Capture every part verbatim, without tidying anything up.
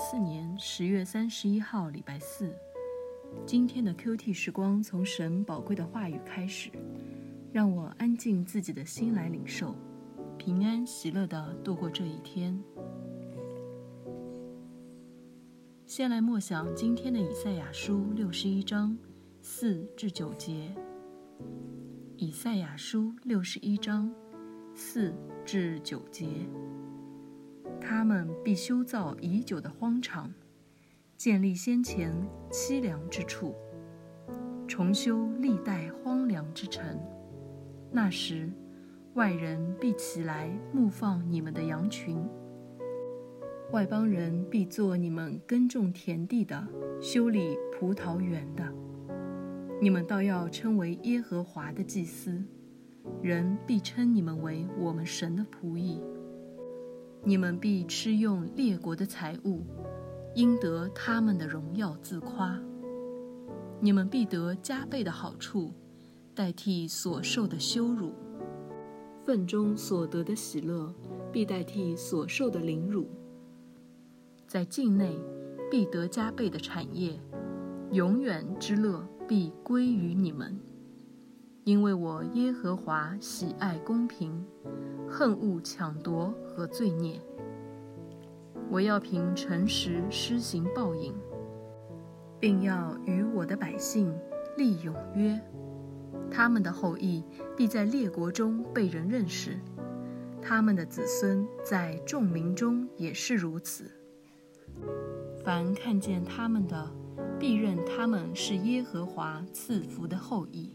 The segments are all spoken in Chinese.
四年十月三十一号，礼拜四。今天的 Q T 时光从神宝贵的话语开始，让我安静自己的心来领受，平安喜乐地度过这一天。先来默想今天的以赛亚书六十一章四至九节。以赛亚书六十一章四至九节。他们必修造已久的荒场，建立先前凄凉之处，重修历代荒凉之城。那时，外人必起来牧放你们的羊群，外邦人必做你们耕种田地的、修理葡萄园的。你们倒要称为耶和华的祭司，人必称你们为我们神的仆役。你们必吃用列国的财物，应得他们的荣耀自夸。你们必得加倍的好处，代替所受的羞辱。份中所得的喜乐，必代替所受的凌辱。在境内必得加倍的产业，永远之乐必归于你们。因为我耶和华喜爱公平，恨恶抢夺和罪孽。我要凭诚实施行报应，并要与我的百姓立永约。他们的后裔必在列国中被人认识，他们的子孙在众民中也是如此。凡看见他们的，必认他们是耶和华赐福的后裔。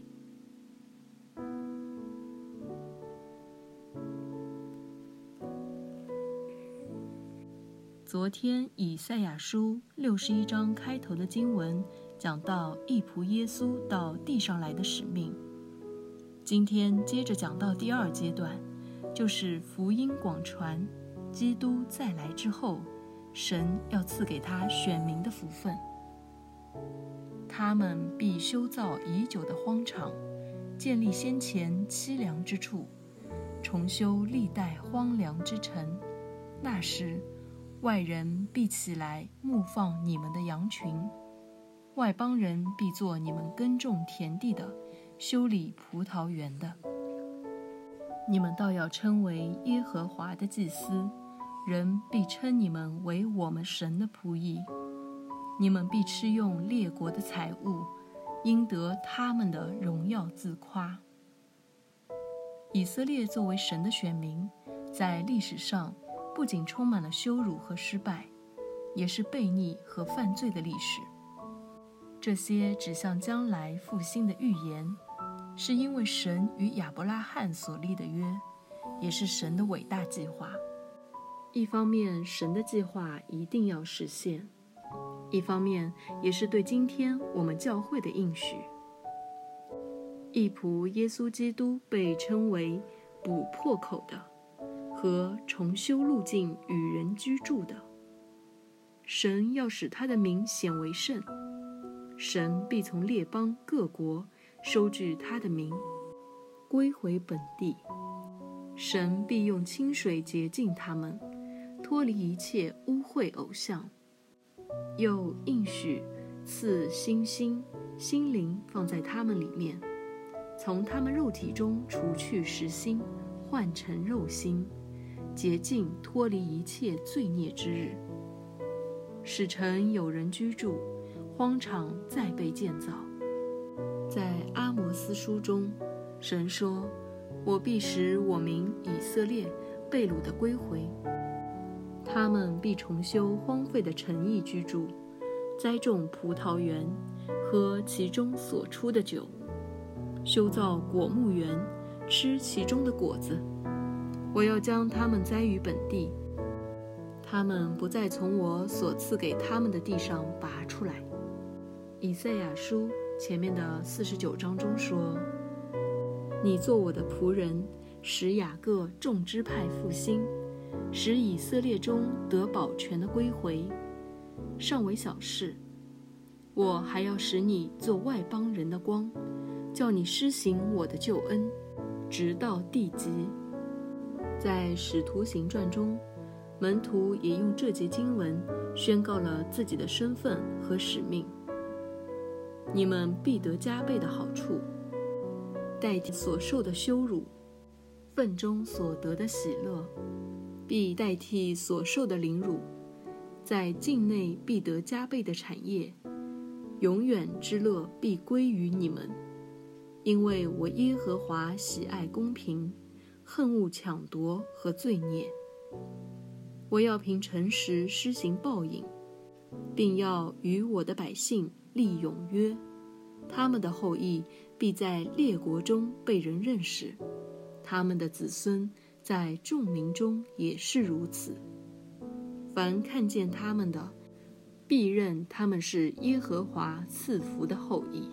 昨天以赛亚书六十一章开头的经文讲到义仆耶稣到地上来的使命。今天接着讲到第二阶段，就是福音广传，基督再来之后，神要赐给他选民的福分。他们必修造已久的荒场，建立先前凄凉之处，重修历代荒凉之城。那时，外人必起来牧放你们的羊群，外邦人必做你们耕种田地的、修理葡萄园的。你们倒要称为耶和华的祭司，人必称你们为我们神的仆役。你们必吃用列国的财物，应得他们的荣耀自夸。以色列作为神的选民，在历史上不仅充满了羞辱和失败，也是悖逆和犯罪的历史。这些指向将来复兴的预言，是因为神与亚伯拉罕所立的约，也是神的伟大计划。一方面，神的计划一定要实现；一方面，也是对今天我们教会的应许。义仆耶稣基督被称为补破口的，和重修路径与人居住的。神要使他的名显为圣，神必从列邦各国收据他的名，归回本地。神必用清水洁净他们，脱离一切污秽偶像，又应许赐新心心灵放在他们里面，从他们肉体中除去实心，换成肉心，洁净脱离一切罪孽之日，使城有人居住，荒场再被建造。在阿摩斯书中，神说：我必使我民以色列被掳的归回，他们必重修荒废的城邑居住，栽种葡萄园，喝其中所出的酒，修造果木园，吃其中的果子。我要将他们栽于本地，他们不再从我所赐给他们的地上拔出来。以赛亚书前面的四十九章中说：你做我的仆人，使雅各众支派复兴，使以色列中得保全的归回。尚为小事，我还要使你做外邦人的光，叫你施行我的救恩，直到地极。在使徒行传中， 门徒也用这节经文宣告了自己的身份和使命。你们必得加倍的好处，代替所受的羞辱，份中所得的喜乐，必代替所受的凌辱，在境内必得加倍的产业，永远之乐必归于你们。因为我耶和华喜爱公平，恨恶抢夺和罪孽。我要凭诚实施行报应，并要与我的百姓立永约，他们的后裔必在列国中被人认识，他们的子孙在众民中也是如此。凡看见他们的，必认他们是耶和华赐福的后裔。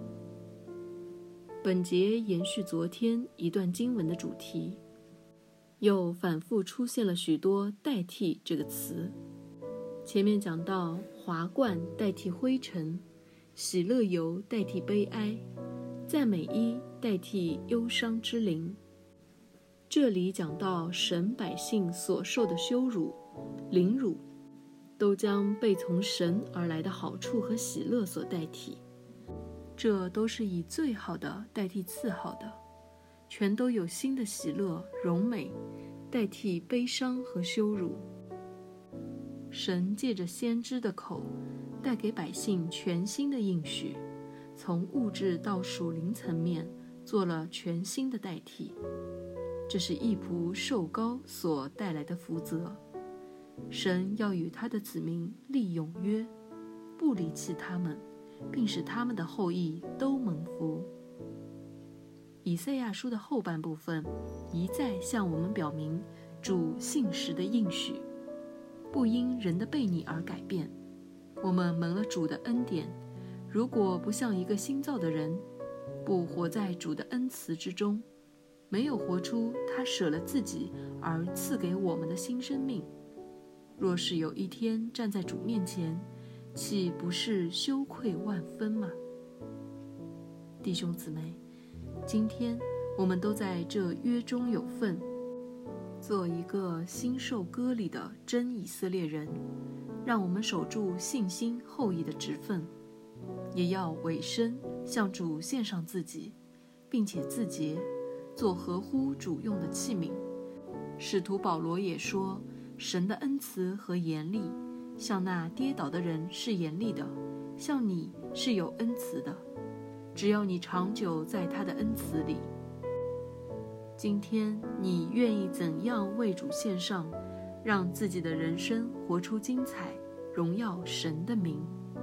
本节延续昨天一段经文的主题，又反复出现了许多代替这个词。前面讲到华冠代替灰尘，喜乐油代替悲哀，赞美衣代替忧伤之灵。这里讲到神百姓所受的羞辱、凌辱，都将被从神而来的好处和喜乐所代替。这都是以最好的代替次好的，全都有新的喜乐、荣美，代替悲伤和羞辱。神借着先知的口，带给百姓全新的应许，从物质到属灵层面，做了全新的代替。这是义仆受膏所带来的福泽。神要与他的子民立永约，不离弃他们，并使他们的后裔都蒙福。以赛亚书的后半部分一再向我们表明主信实的应许，不因人的悖逆而改变。我们蒙了主的恩典，如果不像一个新造的人，不活在主的恩慈之中，没有活出他舍了自己而赐给我们的新生命，若是有一天站在主面前，岂不是羞愧万分吗？弟兄姊妹，今天我们都在这约中有份，做一个新受割礼的真以色列人，让我们守住信心后裔的职分，也要委身向主献上自己，并且自洁，做合乎主用的器皿。使徒保罗也说，神的恩慈和严厉，像那跌倒的人是严厉的，像你是有恩慈的，只要你长久在他的恩慈里。今天你愿意怎样为主献上，让自己的人生活出精彩，荣耀神的名？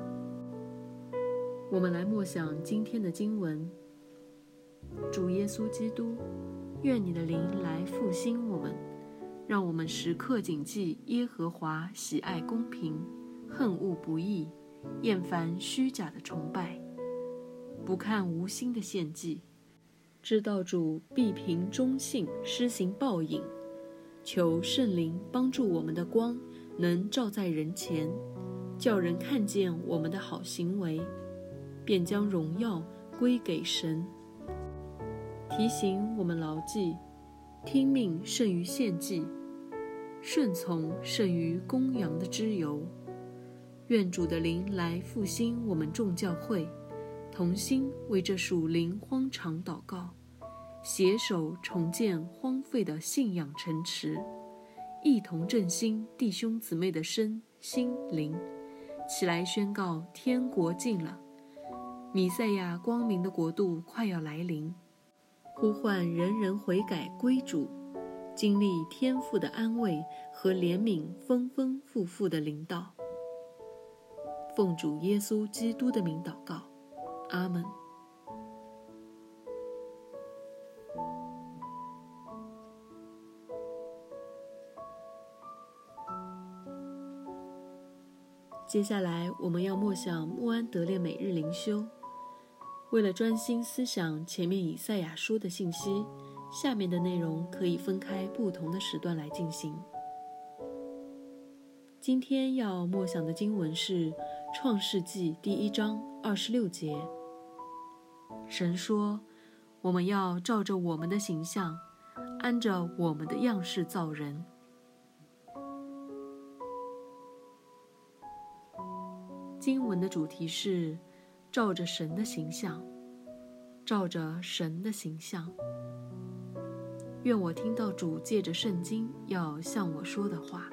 我们来默想今天的经文。主耶稣基督，愿你的灵来复兴我们，让我们时刻谨记耶和华喜爱公平，恨恶不义，厌烦虚假的崇拜，不看无心的献祭，知道主必凭忠信施行报应。求圣灵帮助我们的光能照在人前，叫人看见我们的好行为，便将荣耀归给神。提醒我们牢记，听命胜于献祭，顺从胜于公羊的脂油。愿主的灵来复兴我们众教会，同心为这属灵荒场祷告，携手重建荒废的信仰城池，一同振兴弟兄姊妹的身心灵，起来宣告天国近了，弥赛亚光明的国度快要来临，呼唤人人悔改归主，经历天父的安慰和怜悯丰丰富富的领导。奉主耶稣基督的名祷告，阿们。接下来我们要默想穆安德烈每日灵修。为了专心思想前面以赛亚书的信息，下面的内容可以分开不同的时段来进行。今天要默想的经文是创世纪第一章二十六节。神说，我们要照着我们的形象，按着我们的样式造人。 经文的主题是照着神的形象，照着神的形象。愿我听到主借着圣经要向我说的话。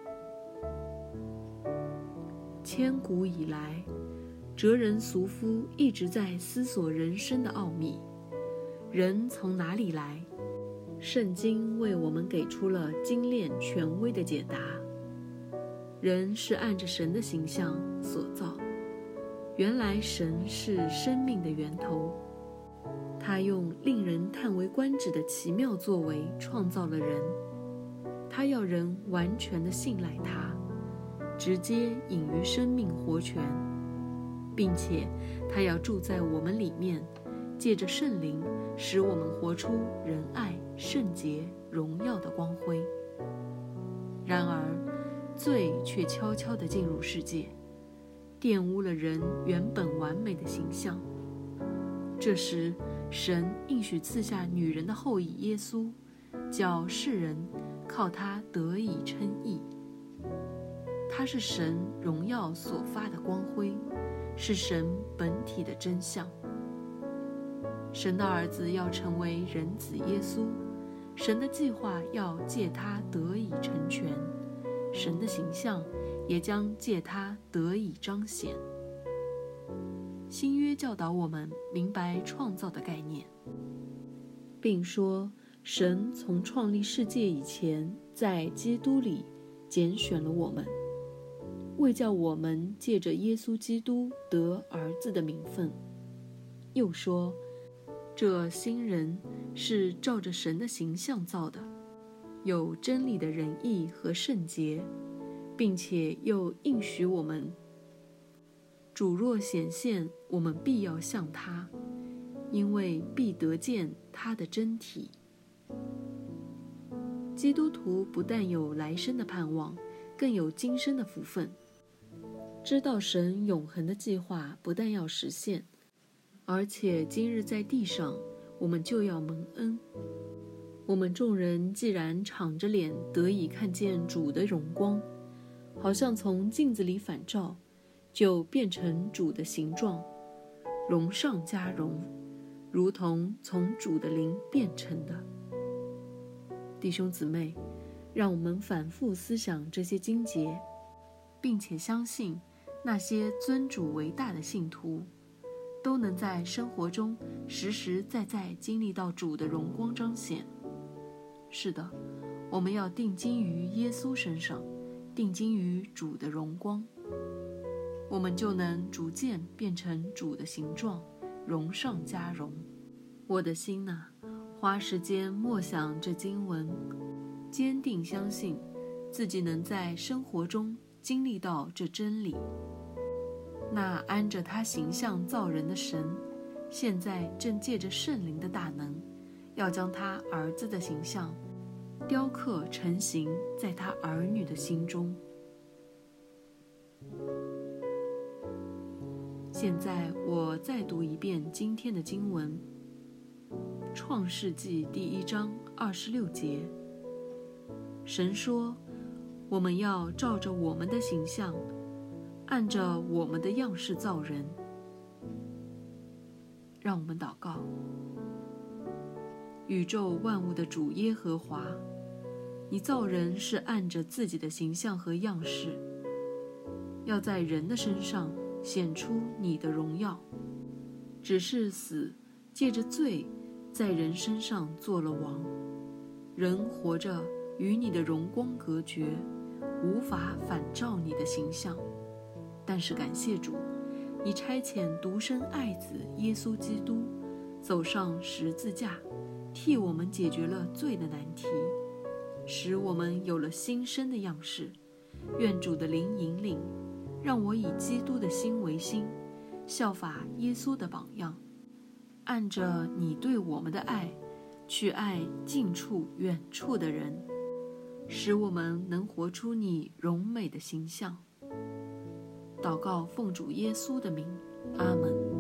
千古以来，哲人俗夫一直在思索人生的奥秘，人从哪里来？圣经为我们给出了精炼权威的解答。人是按着神的形象所造，原来神是生命的源头，他用令人叹为观止的奇妙作为创造了人，他要人完全的信赖他，直接隐于生命活泉，并且他要住在我们里面，借着圣灵使我们活出仁爱、圣洁、荣耀的光辉。然而罪却悄悄地进入世界，玷污了人原本完美的形象。这时神应许赐下女人的后裔耶稣，叫世人靠他得以称义。他是神荣耀所发的光辉，是神本体的真相。神的儿子要成为人子耶稣，神的计划要借他得以成全，神的形象也将借他得以彰显。新约教导我们明白创造的概念，并说神从创立世界以前，在基督里拣选了我们，为叫我们借着耶稣基督得儿子的名分。又说这新人是照着神的形象造的，有真理的仁义和圣洁，并且又应许我们，主若显现，我们必要像他，因为必得见他的真体。基督徒不但有来生的盼望，更有今生的福分。知道神永恒的计划不但要实现，而且今日在地上我们就要蒙恩。我们众人既然敞着脸得以看见主的荣光，好像从镜子里反照，就变成主的形状，荣上加荣，如同从主的灵变成的。弟兄姊妹，让我们反复思想这些经节，并且相信那些尊主为大的信徒都能在生活中实实在在经历到主的荣光彰显。是的，我们要定睛于耶稣身上，定睛于主的荣光，我们就能逐渐变成主的形状，荣上加荣。我的心哪，花时间默想这经文，坚定相信自己能在生活中经历到这真理。那按着他形象造人的神，现在正借着圣灵的大能，要将他儿子的形象雕刻成形在他儿女的心中。现在我再读一遍今天的经文，创世纪第一章二十六节。神说，我们要照着我们的形象，按着我们的样式造人。让我们祷告。宇宙万物的主耶和华，你造人是按着自己的形象和样式，要在人的身上显出你的荣耀。只是死借着罪在人身上做了王，人活着与你的荣光隔绝，无法反照你的形象。但是感谢主，你差遣独生爱子耶稣基督走上十字架，替我们解决了罪的难题，使我们有了新生的样式。愿主的灵引领，让我以基督的心为心，效法耶稣的榜样，按着你对我们的爱，去爱近处远处的人，使我们能活出你荣美的形象。祷告奉主耶稣的名，阿们。